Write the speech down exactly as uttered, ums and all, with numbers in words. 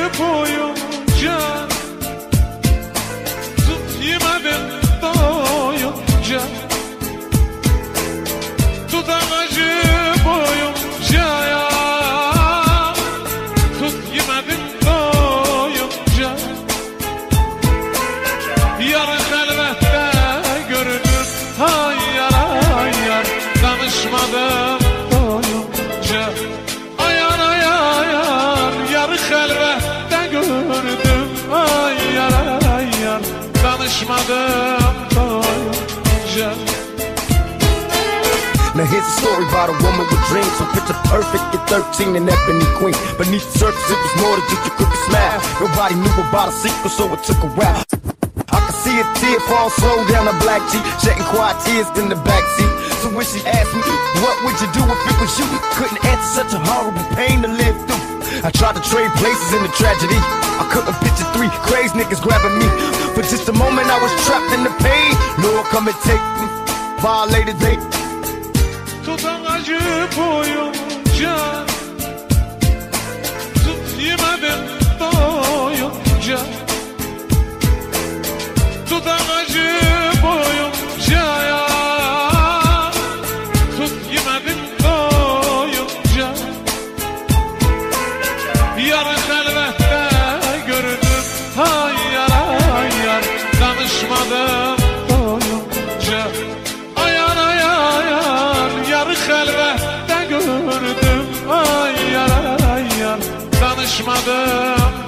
boyunca tut yemedim doyunca, tutan acı boyunca ya tut yemedim doyunca, yarı halvette gördüm hayar hayar danışmadım doyunca, ayar ayar yarı halvette gördüm hayar hayar danışmadım doyunca. Now here's a story about a woman with dreams, so picture perfect at thirteen, an ebony queen. Beneath the surface it was more than just a crooked smile. Nobody knew about a secret, so it took a while. I could see a tear fall slow down her black cheek, shedding quiet tears in the backseat. So when she asked me, what would you do if it was you? Couldn't answer, such a horrible pain to live through. I tried to trade places in the tragedy. I couldn't picture three crazy niggas grabbing me. For just a moment I was trapped in the pain. Lord, come and take me. Violated they. Tutan acı boyunca tut yemedim doyunca, tutan acı boyunca ya tut yemedim doyunca, yarı halvette gördüm hayar hayar danışmadım doyunca, ayar ayar yarı halvette gördüm ayar ayar danışmadım